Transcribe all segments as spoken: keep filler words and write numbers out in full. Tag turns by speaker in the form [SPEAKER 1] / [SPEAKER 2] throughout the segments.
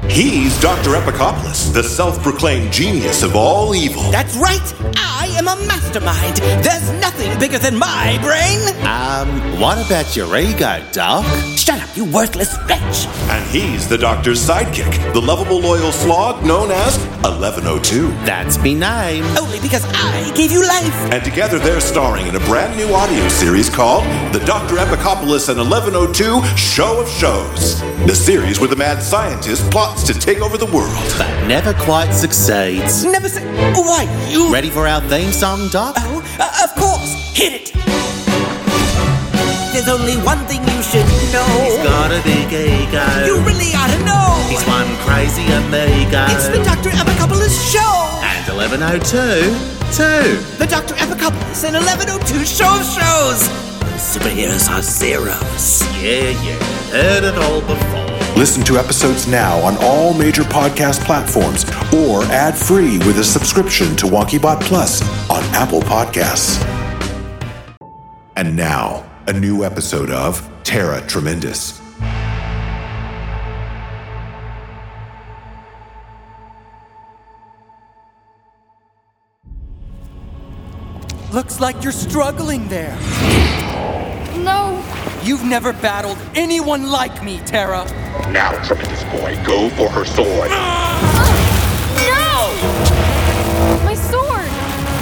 [SPEAKER 1] He's Doctor Epicopoulos, the self-proclaimed genius of all evil.
[SPEAKER 2] That's right! I am a mastermind. There's nothing bigger than my brain.
[SPEAKER 3] Um, what about your ego, Doc?
[SPEAKER 2] Shut up, you worthless wretch.
[SPEAKER 1] And he's the Doctor's sidekick, the lovable loyal slog known as eleven oh two.
[SPEAKER 3] That's me name.
[SPEAKER 2] Only because I gave you life.
[SPEAKER 1] And together they're starring in a brand new audio series called The Doctor Epicopoulos and eleven oh two Show of Shows. The series where the mad scientist plots to take over the world.
[SPEAKER 3] But never quite succeeds.
[SPEAKER 2] Never say. Why, you.
[SPEAKER 3] Ready for our theme song, Doc?
[SPEAKER 2] Oh, uh, of course. Hit it. There's only one thing you should know.
[SPEAKER 3] He's got a big ego.
[SPEAKER 2] You really ought to know.
[SPEAKER 3] He's one crazy amigo.
[SPEAKER 2] It's the Doctor Epicopoulos Show.
[SPEAKER 3] And eleven oh two, too.
[SPEAKER 2] The Doctor Epicopoulos and eleven oh two Show of Shows. Superheroes are zeros.
[SPEAKER 3] Yeah, yeah. Heard it all before.
[SPEAKER 1] Listen to episodes now on all major podcast platforms or ad-free with a subscription to WonkyBot Plus on Apple Podcasts. And now, a new episode of Terra Tremendous.
[SPEAKER 4] Looks like you're struggling there.
[SPEAKER 5] No.
[SPEAKER 4] You've never battled anyone like me, Terra.
[SPEAKER 6] Now, Tremendous Boy, go for her sword.
[SPEAKER 5] No! My sword!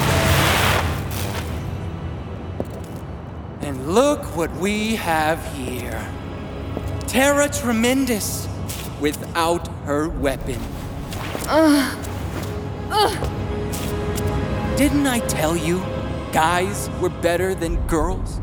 [SPEAKER 4] And look what we have here. Terra Tremendous, without her weapon.
[SPEAKER 5] Ugh. Ugh.
[SPEAKER 4] Didn't I tell you, guys were better than girls?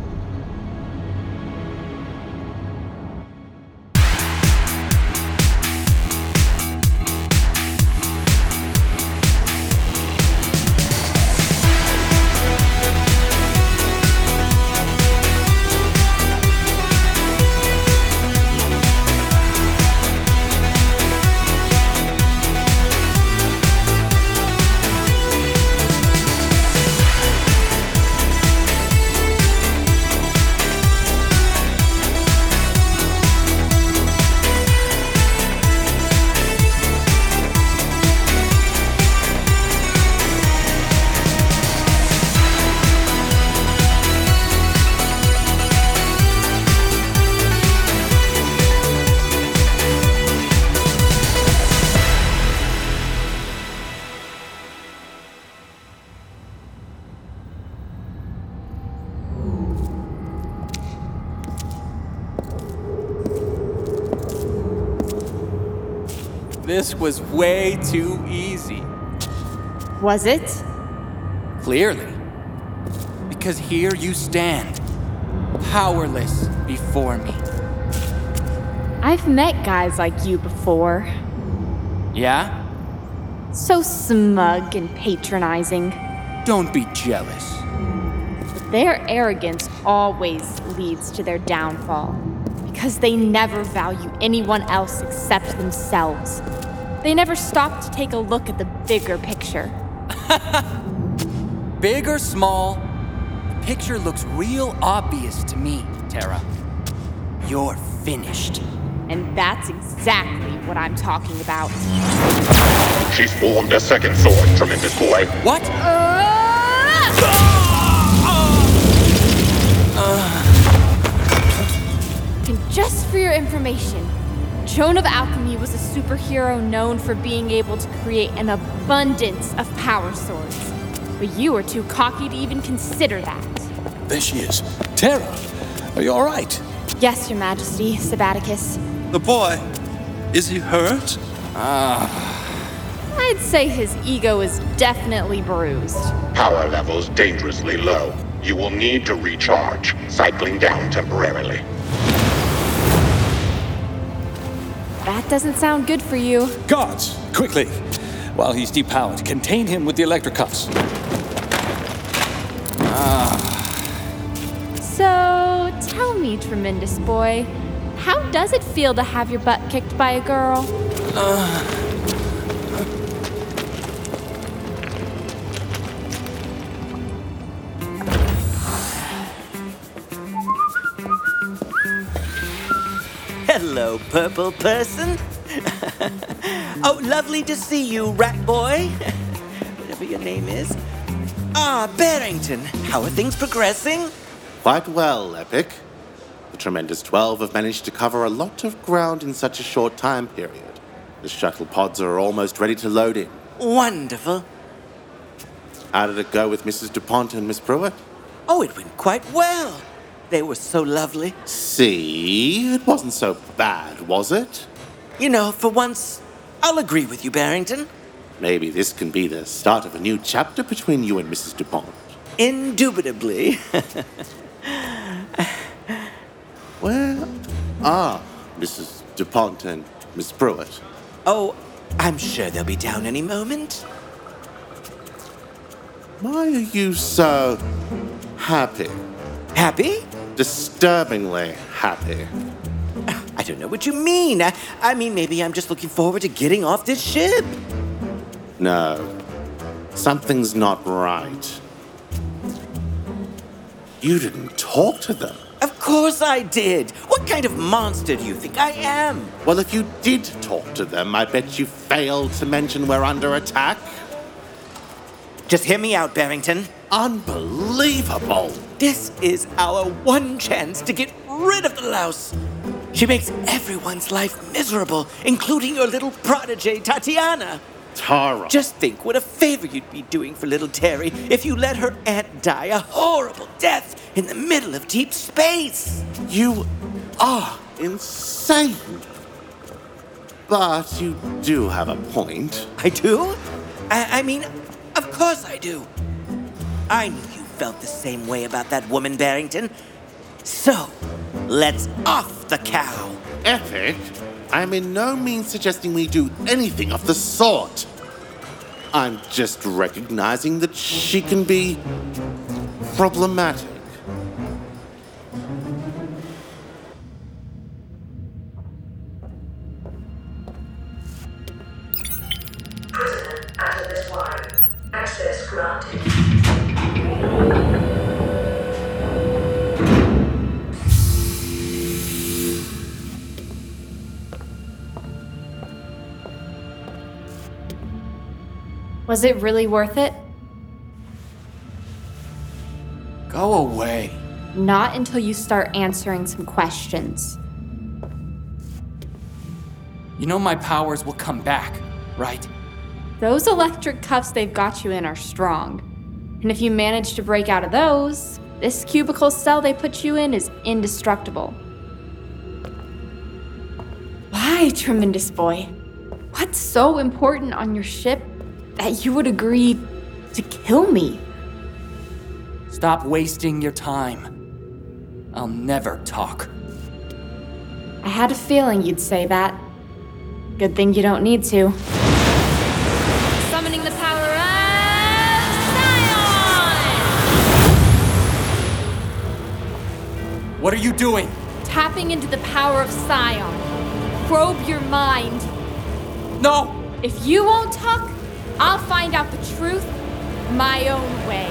[SPEAKER 4] This was way too easy.
[SPEAKER 5] Was it?
[SPEAKER 4] Clearly. Because here you stand, powerless before me.
[SPEAKER 5] I've met guys like you before.
[SPEAKER 4] Yeah?
[SPEAKER 5] So smug and patronizing.
[SPEAKER 4] Don't be jealous.
[SPEAKER 5] But their arrogance always leads to their downfall. Because they never value anyone else except themselves. They never stop to take a look at the bigger picture.
[SPEAKER 4] Big or small, the picture looks real obvious to me, Terra. You're finished.
[SPEAKER 5] And that's exactly what I'm talking about.
[SPEAKER 6] She's formed a second sword, Tremendous Boy.
[SPEAKER 4] What?
[SPEAKER 5] And just for your information, Joan of Alchemy was a superhero known for being able to create an abundance of power swords. But you were too cocky to even consider that.
[SPEAKER 7] There she is. Terra, are you all right?
[SPEAKER 5] Yes, Your Majesty, Sabbaticus.
[SPEAKER 7] The boy, is he hurt?
[SPEAKER 5] I'd say his ego is definitely bruised.
[SPEAKER 6] Power levels dangerously low. You will need to recharge, cycling down temporarily.
[SPEAKER 5] That doesn't sound good for you.
[SPEAKER 7] Guards, quickly! While he's depowered, contain him with the electric cuffs.
[SPEAKER 5] So, tell me, Tremendous Boy, how does it feel to have your butt kicked by a girl?
[SPEAKER 2] Hello, purple person. Oh, lovely to see you, rat boy. Whatever your name is. Ah, Barrington. How are things progressing?
[SPEAKER 3] Quite well, Epic. The tremendous twelve have managed to cover a lot of ground in such a short time period. The shuttle pods are almost ready to load in.
[SPEAKER 2] Wonderful.
[SPEAKER 3] How did it go with Missus DuPont and Miss Pruitt?
[SPEAKER 2] Oh, it went quite well. They were so lovely.
[SPEAKER 3] See, it wasn't so bad, was it?
[SPEAKER 2] You know, for once, I'll agree with you, Barrington.
[SPEAKER 3] Maybe this can be the start of a new chapter between you and Missus DuPont.
[SPEAKER 2] Indubitably.
[SPEAKER 3] Where are Missus DuPont and Miss Pruitt?
[SPEAKER 2] Oh, I'm sure they'll be down any moment.
[SPEAKER 3] Why are you so happy?
[SPEAKER 2] Happy?
[SPEAKER 3] Disturbingly happy.
[SPEAKER 2] I don't know what you mean. I, I mean, maybe I'm just looking forward to getting off this ship.
[SPEAKER 3] No, something's not right. You didn't talk to them.
[SPEAKER 2] Of course I did. What kind of monster do you think I am?
[SPEAKER 3] Well, if you did talk to them, I bet you failed to mention we're under attack.
[SPEAKER 2] Just hear me out, Barrington.
[SPEAKER 3] Unbelievable.
[SPEAKER 2] This is our one chance to get rid of the louse. She makes everyone's life miserable, including your little protege, Tatiana.
[SPEAKER 3] Tara.
[SPEAKER 2] Just think what a favor you'd be doing for little Terry if you let her aunt die a horrible death in the middle of deep space.
[SPEAKER 3] You are insane. But you do have a point.
[SPEAKER 2] I do? I, I mean, of course I do. I knew you felt the same way about that woman, Barrington. So, let's off the cow.
[SPEAKER 3] Epic? I'm in no means suggesting we do anything of the sort. I'm just recognizing that she can be problematic.
[SPEAKER 8] Atlas one. Access granted.
[SPEAKER 5] Was it really worth it?
[SPEAKER 4] Go away.
[SPEAKER 5] Not until you start answering some questions.
[SPEAKER 4] You know my powers will come back, right?
[SPEAKER 5] Those electric cuffs they've got you in are strong. And if you manage to break out of those, this cubicle cell they put you in is indestructible. Why, Tremendous Boy? What's so important on your ship that you would agree to kill me?
[SPEAKER 4] Stop wasting your time. I'll never talk.
[SPEAKER 5] I had a feeling you'd say that. Good thing you don't need to. Summoning the power of Scion!
[SPEAKER 4] What are you doing?
[SPEAKER 5] Tapping into the power of Scion. Probe your mind.
[SPEAKER 4] No!
[SPEAKER 5] If you won't talk, I'll find out the truth my own way.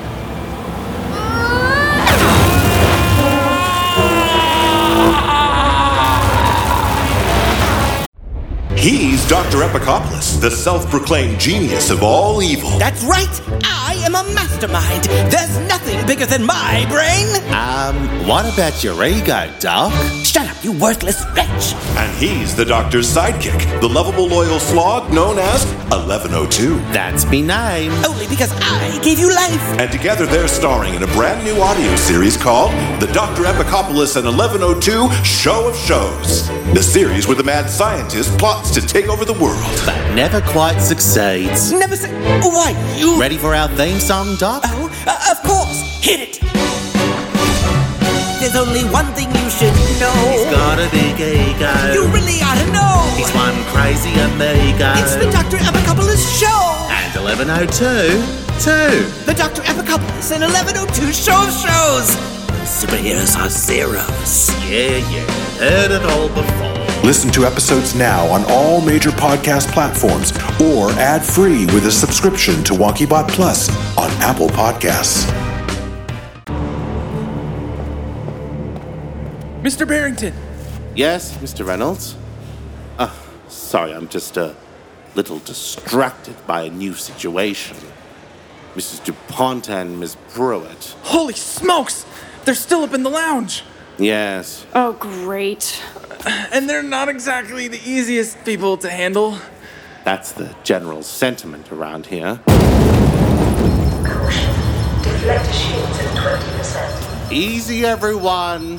[SPEAKER 1] He's Doctor Epicopoulos, the self-proclaimed genius of all evil.
[SPEAKER 2] That's right. I am a mastermind. There's nothing bigger than my brain.
[SPEAKER 3] Um, what about your ego, Doc?
[SPEAKER 2] Shut up, you worthless wretch.
[SPEAKER 1] And he's the Doctor's sidekick, the lovable loyal slog known as eleven oh two.
[SPEAKER 3] That's me name.
[SPEAKER 2] Only because I gave you life.
[SPEAKER 1] And together they're starring in a brand new audio series called The Doctor Epicopoulos and eleven oh two Show of Shows. The series where the mad scientist plots to take over the world.
[SPEAKER 3] But never quite succeeds.
[SPEAKER 2] Never say. Why, you.
[SPEAKER 3] Ready for our theme song, Doc?
[SPEAKER 2] Oh, uh, of course. Hit it. There's only one thing you should know.
[SPEAKER 3] He's got a big ego.
[SPEAKER 2] You really ought to know.
[SPEAKER 3] He's one crazy amigo.
[SPEAKER 2] It's the Doctor Epicopoulos Show.
[SPEAKER 3] And eleven oh two, too.
[SPEAKER 2] The Doctor Epicopoulos and eleven oh two Show of Shows. Superheroes are zeros.
[SPEAKER 3] Yeah, yeah. Heard it all before.
[SPEAKER 1] Listen to episodes now on all major podcast platforms or ad-free with a subscription to WonkyBot Plus on Apple Podcasts.
[SPEAKER 4] Mister Barrington!
[SPEAKER 3] Yes, Mister Reynolds? Uh, sorry, I'm just a little distracted by a new situation. Missus DuPont and Miss Pruitt.
[SPEAKER 9] Holy smokes! They're still up in the lounge!
[SPEAKER 3] Yes.
[SPEAKER 10] Oh, great.
[SPEAKER 9] And they're not exactly the easiest people to handle.
[SPEAKER 3] That's the general sentiment around here.
[SPEAKER 8] Caution. Deflector shields at twenty percent.
[SPEAKER 3] Easy, everyone.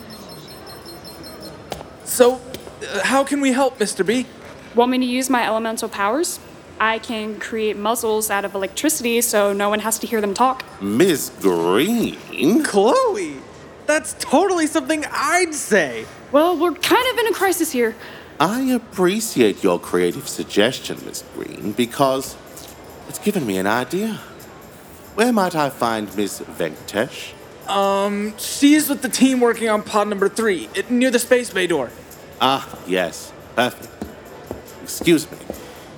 [SPEAKER 9] So, uh, how can we help, Mister B?
[SPEAKER 10] Want me to use my elemental powers? I can create muzzles out of electricity so no one has to hear them talk.
[SPEAKER 3] Miss Green?
[SPEAKER 9] Chloe! That's totally something I'd say.
[SPEAKER 10] Well, we're kind of in a crisis here.
[SPEAKER 3] I appreciate your creative suggestion, Miss Green, because it's given me an idea. Where might I find Miss Venkatesh?
[SPEAKER 9] Um, she's with the team working on pod number three, it- near the space bay door.
[SPEAKER 3] Ah, yes. Perfect. Excuse me.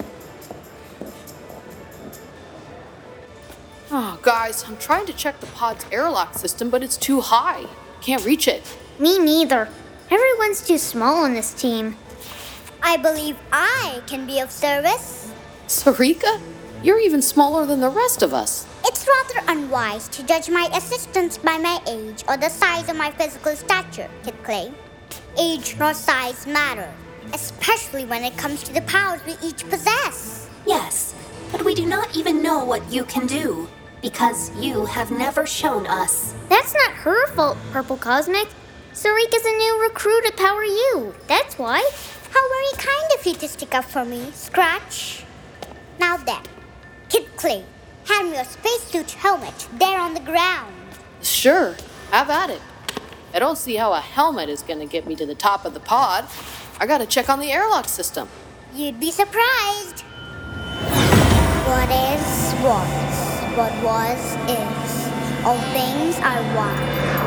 [SPEAKER 11] Oh, guys, I'm trying to check the pod's airlock system, but it's too high. Can't reach it.
[SPEAKER 12] Me neither. Everyone's too small on this team. I believe I can be of service.
[SPEAKER 11] Sarika? You're even smaller than the rest of us.
[SPEAKER 12] It's rather unwise to judge my assistants by my age or the size of my physical stature, Kid Clay. Age nor size matter, especially when it comes to the powers we each possess.
[SPEAKER 13] Yes, but we do not even know what you can do, because you have never shown us.
[SPEAKER 12] That's not her fault, Purple Cosmic. Sarika's a new recruit at Power U, that's why. How very kind of you to stick up for me, Scratch. Now then, Kid Clay, hand me your spacesuit helmet there on the ground.
[SPEAKER 11] Sure, have at it. I don't see how a helmet is gonna get me to the top of the pod. I gotta check on the airlock system.
[SPEAKER 12] You'd be surprised. What is, was. What was, is. All things are one.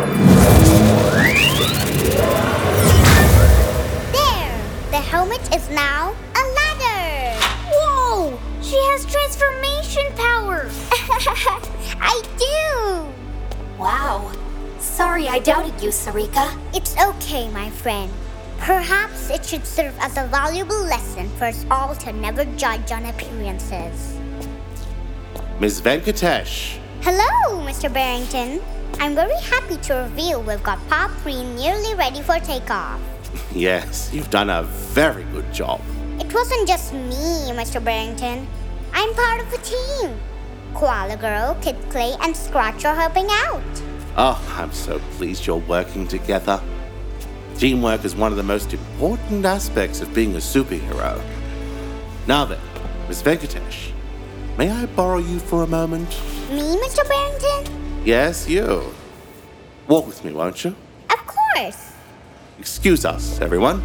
[SPEAKER 12] There! The helmet is now a ladder! Whoa! She has transformation power! I do!
[SPEAKER 13] Wow. Sorry I doubted you, Sarika.
[SPEAKER 12] It's okay, my friend. Perhaps it should serve as a valuable lesson for us all to never judge on appearances.
[SPEAKER 3] Miss Venkatesh.
[SPEAKER 12] Hello, Mister Barrington. I'm very happy to reveal we've got Pod three nearly ready for takeoff.
[SPEAKER 3] Yes, you've done a very good job.
[SPEAKER 12] It wasn't just me, Mister Barrington. I'm part of the team. Koala Girl, Kid Clay, and Scratch are helping out.
[SPEAKER 3] Oh, I'm so pleased you're working together. Teamwork is one of the most important aspects of being a superhero. Now then, Miss Venkatesh, may I borrow you for a moment?
[SPEAKER 12] Me, Mister Barrington?
[SPEAKER 3] Yes, you. Walk with me, won't you?
[SPEAKER 12] Of course.
[SPEAKER 3] Excuse us, everyone.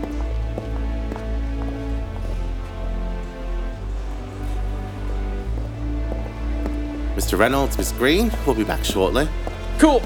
[SPEAKER 3] Mister Reynolds, Miss Green, we'll be back shortly.
[SPEAKER 9] Cool.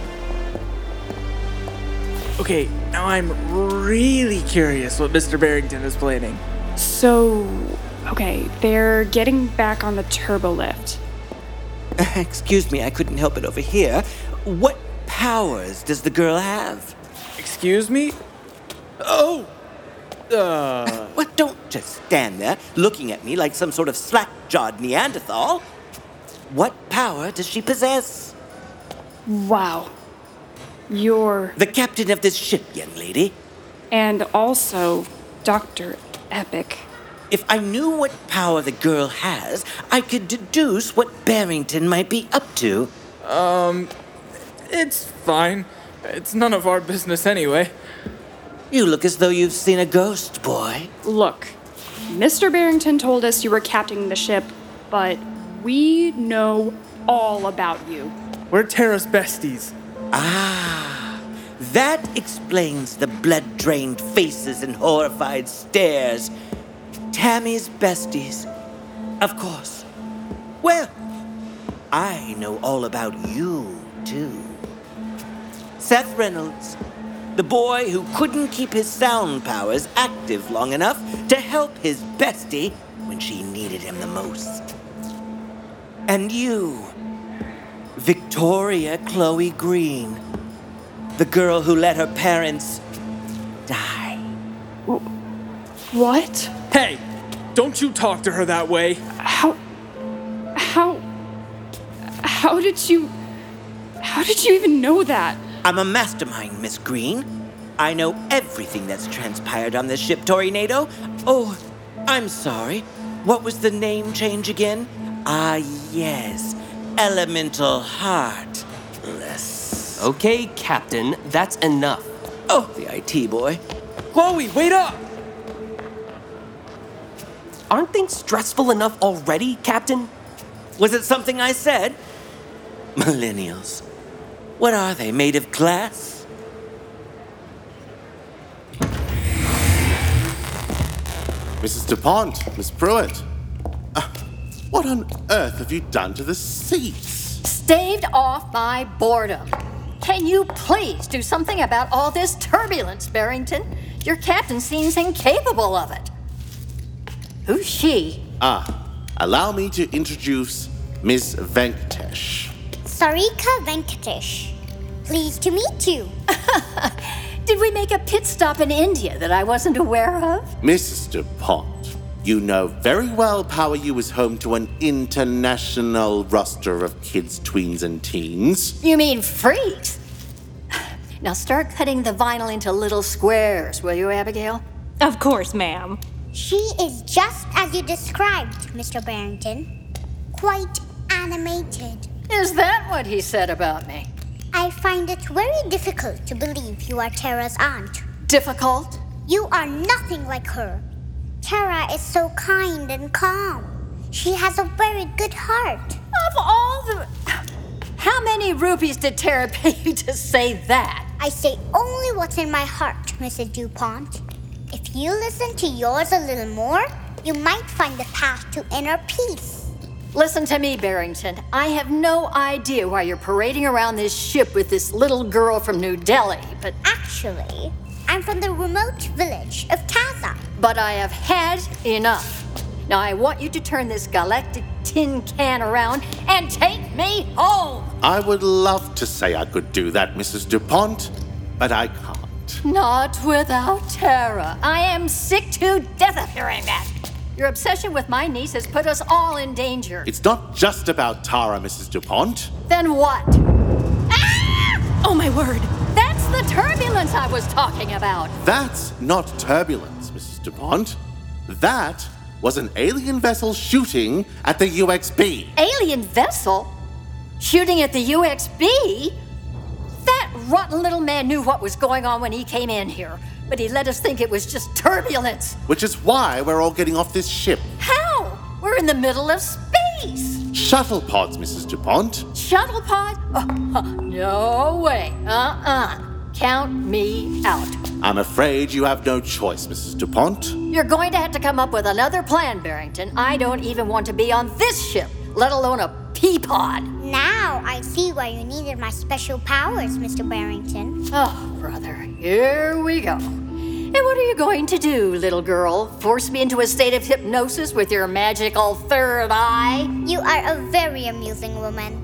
[SPEAKER 9] Okay, now I'm really curious what Mister Barrington is planning.
[SPEAKER 10] So, okay, they're getting back on the turbo lift.
[SPEAKER 2] Excuse me, I couldn't help it over here. What powers does the girl have?
[SPEAKER 9] Excuse me? Oh! Uh...
[SPEAKER 2] Well, don't just stand there looking at me like some sort of slack-jawed Neanderthal. What power does she possess?
[SPEAKER 10] Wow. You're...
[SPEAKER 2] The captain of this ship, young lady.
[SPEAKER 10] And also Doctor Epic.
[SPEAKER 2] If I knew what power the girl has, I could deduce what Barrington might be up to.
[SPEAKER 9] Um, it's fine. It's none of our business anyway.
[SPEAKER 2] You look as though you've seen a ghost, boy.
[SPEAKER 10] Look, Mister Barrington told us you were captaining the ship, but we know all about you.
[SPEAKER 9] We're Terra's besties.
[SPEAKER 2] Ah, that explains the blood-drained faces and horrified stares. Tammy's besties. Of course. Well, I know all about you, too. Seth Reynolds, the boy who couldn't keep his sound powers active long enough to help his bestie when she needed him the most. And you, Victoria Chloe Green, the girl who let her parents die.
[SPEAKER 10] What?
[SPEAKER 9] Hey, don't you talk to her that way.
[SPEAKER 10] How... How... How did you... How did you even know that?
[SPEAKER 2] I'm a mastermind, Miss Green. I know everything that's transpired on this ship, Tornado. Oh, I'm sorry. What was the name change again? Ah, yes. Elemental Heartless.
[SPEAKER 14] Okay, Captain, that's enough.
[SPEAKER 2] Oh, the I T boy.
[SPEAKER 9] Chloe, wait up!
[SPEAKER 14] Aren't things stressful enough already, Captain?
[SPEAKER 2] Was it something I said? Millennials. What are they, made of glass?
[SPEAKER 3] Missus DuPont, Miss Pruitt. Uh, what on earth have you done to the seats?
[SPEAKER 15] Staved off my boredom. Can you please do something about all this turbulence, Barrington? Your captain seems incapable of it. Who's she?
[SPEAKER 3] Ah, allow me to introduce Miss Venkatesh.
[SPEAKER 12] Sarika Venkatesh. Pleased to meet you.
[SPEAKER 15] Did we make a pit stop in India that I wasn't aware of?
[SPEAKER 3] Missus DuPont, you know very well Power U is home to an international roster of kids, tweens, and teens.
[SPEAKER 15] You mean freaks? Now start cutting the vinyl into little squares, will you, Abigail?
[SPEAKER 5] Of course, ma'am.
[SPEAKER 12] She is just as you described, Mister Barrington. Quite animated.
[SPEAKER 15] Is that what he said about me?
[SPEAKER 12] I find it very difficult to believe you are Tara's aunt.
[SPEAKER 15] Difficult?
[SPEAKER 12] You are nothing like her. Tara is so kind and calm. She has a very good heart.
[SPEAKER 15] Of all the... How many rupees did Tara pay you to say that?
[SPEAKER 12] I say only what's in my heart, Missus DuPont. If you listen to yours a little more, you might find the path to inner peace.
[SPEAKER 15] Listen to me, Barrington. I have no idea why you're parading around this ship with this little girl from New Delhi, but...
[SPEAKER 12] Actually, I'm from the remote village of Taza.
[SPEAKER 15] But I have had enough. Now I want you to turn this galactic tin can around and take me home!
[SPEAKER 3] I would love to say I could do that, Missus DuPont, but I can't.
[SPEAKER 15] Not without Tara. I am sick to death of hearing that. Your obsession with my niece has put us all in danger.
[SPEAKER 3] It's not just about Tara, Missus DuPont.
[SPEAKER 15] Then what? Ah!
[SPEAKER 5] Oh, my word.
[SPEAKER 15] That's the turbulence I was talking about.
[SPEAKER 3] That's not turbulence, Missus DuPont. That was an alien vessel shooting at the U X B.
[SPEAKER 15] Alien vessel? Shooting at the U X B? That rotten little man knew what was going on when he came in here, but he let us think it was just turbulence.
[SPEAKER 3] Which is why we're all getting off this ship.
[SPEAKER 15] How? We're in the middle of space.
[SPEAKER 3] Shuttle pods, Missus DuPont.
[SPEAKER 15] Shuttle pod? Oh, no way. Uh-uh. Count me out.
[SPEAKER 3] I'm afraid you have no choice, Missus DuPont.
[SPEAKER 15] You're going to have to come up with another plan, Barrington. I don't even want to be on this ship, let alone a pea pod.
[SPEAKER 12] Now I see why you needed my special powers, Mister Barrington.
[SPEAKER 15] Oh, brother, here we go. And what are you going to do, little girl? Force me into a state of hypnosis with your magical third eye?
[SPEAKER 12] You are a very amusing woman.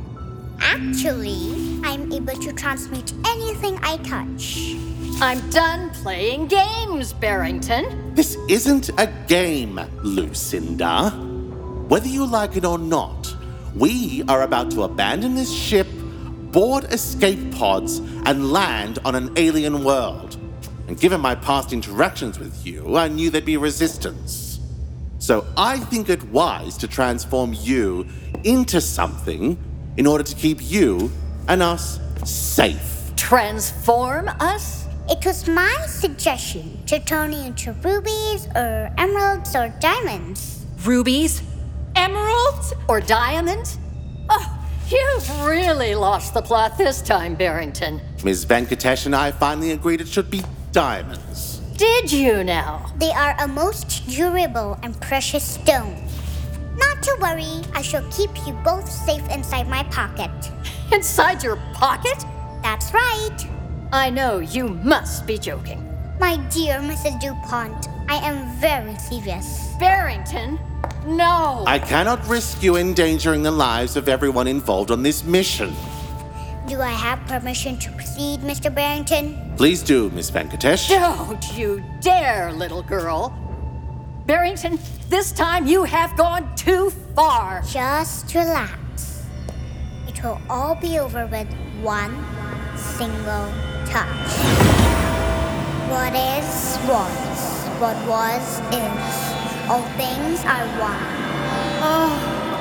[SPEAKER 12] Actually, I'm able to transmute anything I touch.
[SPEAKER 15] I'm done playing games, Barrington.
[SPEAKER 3] This isn't a game, Lucinda. Whether you like it or not, we are about to abandon this ship, board escape pods, and land on an alien world. And given my past interactions with you, I knew there'd be resistance. So I think it wise to transform you into something in order to keep you and us safe.
[SPEAKER 15] Transform us?
[SPEAKER 12] It was my suggestion to turn you into rubies or emeralds or diamonds.
[SPEAKER 5] Rubies? Emeralds?
[SPEAKER 15] Or diamonds? Oh, you've really lost the plot this time, Barrington.
[SPEAKER 3] Miz Venkatesh and I finally agreed it should be diamonds.
[SPEAKER 15] Did you now?
[SPEAKER 12] They are a most durable and precious stone. Not to worry, I shall keep you both safe inside my pocket.
[SPEAKER 15] Inside your pocket?
[SPEAKER 12] That's right.
[SPEAKER 15] I know you must be joking.
[SPEAKER 12] My dear Missus DuPont, I am very serious.
[SPEAKER 15] Barrington, no.
[SPEAKER 3] I cannot risk you endangering the lives of everyone involved on this mission.
[SPEAKER 12] Do I have permission to proceed, Mister Barrington?
[SPEAKER 3] Please do, Miss Venkatesh.
[SPEAKER 15] Don't you dare, little girl. Barrington, this time you have gone too far.
[SPEAKER 12] Just relax. It will all be over with one single touch. What is, was. What was, is. All things are one.
[SPEAKER 15] Oh,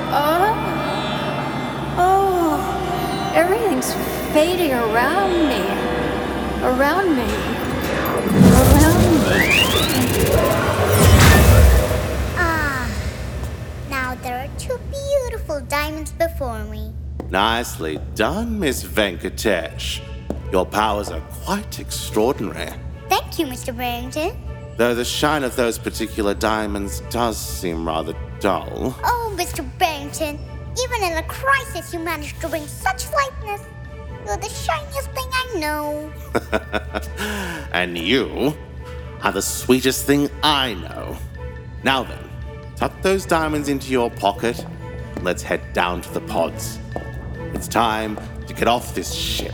[SPEAKER 15] oh, oh. Everything's fading around me. Around me. Around me.
[SPEAKER 12] Ah, now there are two beautiful diamonds before me.
[SPEAKER 3] Nicely done, Miss Venkatesh. Your powers are quite extraordinary.
[SPEAKER 12] Thank you, Mister Barrington.
[SPEAKER 3] Though the shine of those particular diamonds does seem rather dull.
[SPEAKER 12] Oh, Mister Barrington, even in a crisis you managed to bring such lightness. You're the shiniest thing I know.
[SPEAKER 3] And you are the sweetest thing I know. Now then, tuck those diamonds into your pocket. Let's head down to the pods. It's time to get off this ship.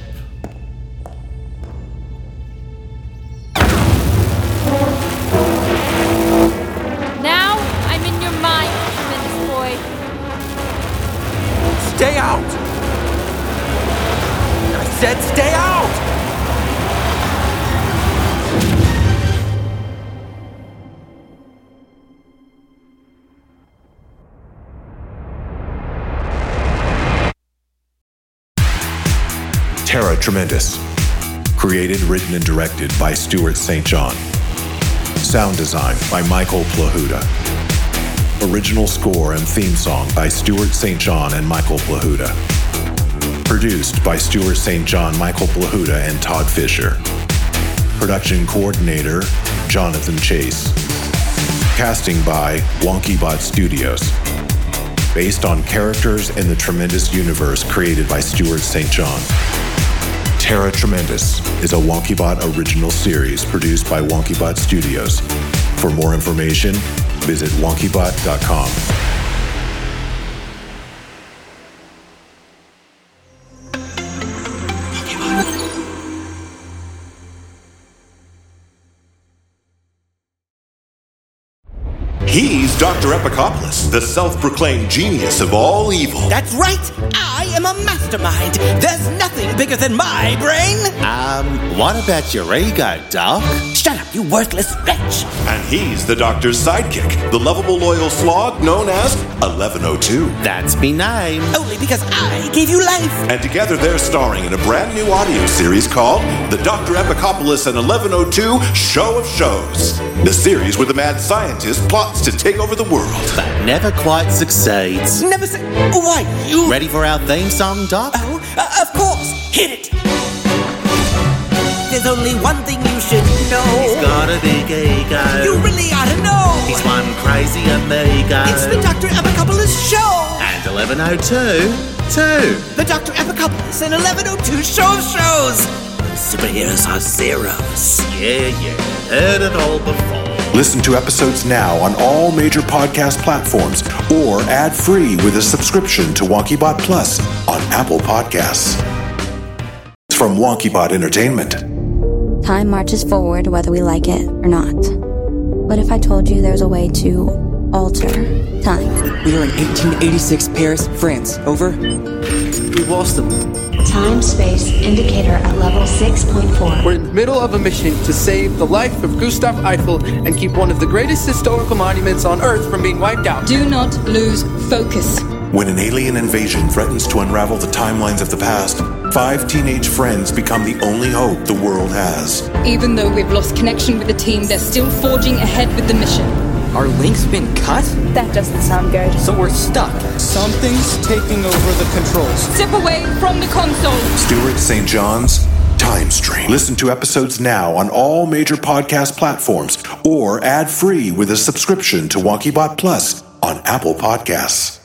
[SPEAKER 5] Now I'm in your mind, tremendous boy.
[SPEAKER 4] Stay out! I said stay out!
[SPEAKER 1] Terra Tremendous. Created, written, and directed by Stuart Saint John. Sound design by Michael Plahuta. Original score and theme song by Stuart Saint John and Michael Plahuta. Produced by Stuart Saint John, Michael Plahuta, and Todd Fisher. Production coordinator, Jonathan Chase. Casting by WonkyBot Studios. Based on characters in the Tremendous universe created by Stuart Saint John. Terra Tremendous is a WonkyBot original series produced by WonkyBot Studios. For more information, visit wonky bot dot com. He's Doctor Epicopoulos, the self-proclaimed genius of all evil.
[SPEAKER 2] That's right! I am a mastermind! There's nothing bigger than my brain!
[SPEAKER 3] Um, what about your ego, Doc?
[SPEAKER 2] Shut up, you worthless wretch!
[SPEAKER 1] And he's the Doctor's sidekick, the lovable loyal slog known as eleven oh two.
[SPEAKER 3] That's me name.
[SPEAKER 2] Only because I gave you life!
[SPEAKER 1] And together they're starring in a brand new audio series called The Doctor Epicopoulos and eleven oh two Show of Shows. The series where the mad scientist plots to take over the world.
[SPEAKER 3] But never quite succeeds.
[SPEAKER 2] Never say. Why, you.
[SPEAKER 3] Ready for our theme song, Doc?
[SPEAKER 2] Oh, uh, of course. Hit it. There's only one thing you should know.
[SPEAKER 3] He's got a big ego.
[SPEAKER 2] You really ought to know.
[SPEAKER 3] He's one crazy amigo.
[SPEAKER 2] It's the Doctor Epicopoulos Show.
[SPEAKER 3] And eleven oh two, too.
[SPEAKER 2] The Doctor Epicopoulos and eleven oh two Show of Shows. Superheroes are zeros.
[SPEAKER 3] Yeah, yeah. Heard it all before.
[SPEAKER 1] Listen to episodes now on all major podcast platforms or ad-free with a subscription to WonkyBot Plus on Apple Podcasts. It's from WonkyBot Entertainment.
[SPEAKER 16] Time marches forward whether we like it or not. What if I told you there's a way to alter time?
[SPEAKER 17] We are in eighteen eighty-six Paris, France. Over. We lost them.
[SPEAKER 18] Time-space indicator at level six point four.
[SPEAKER 9] We're in the middle of a mission to save the life of Gustav Eiffel and keep one of the greatest historical monuments on Earth from being wiped out.
[SPEAKER 19] Do not lose focus.
[SPEAKER 1] When an alien invasion threatens to unravel the timelines of the past, five teenage friends become the only hope the world has.
[SPEAKER 19] Even though we've lost connection with the team, they're still forging ahead with the mission.
[SPEAKER 17] Our link's been cut?
[SPEAKER 10] That doesn't sound good.
[SPEAKER 17] So we're stuck.
[SPEAKER 9] Something's taking over the controls.
[SPEAKER 19] Step away from the console.
[SPEAKER 1] Stuart Saint John's Time Stream. Listen to episodes now on all major podcast platforms or ad-free with a subscription to WonkyBot Plus on Apple Podcasts.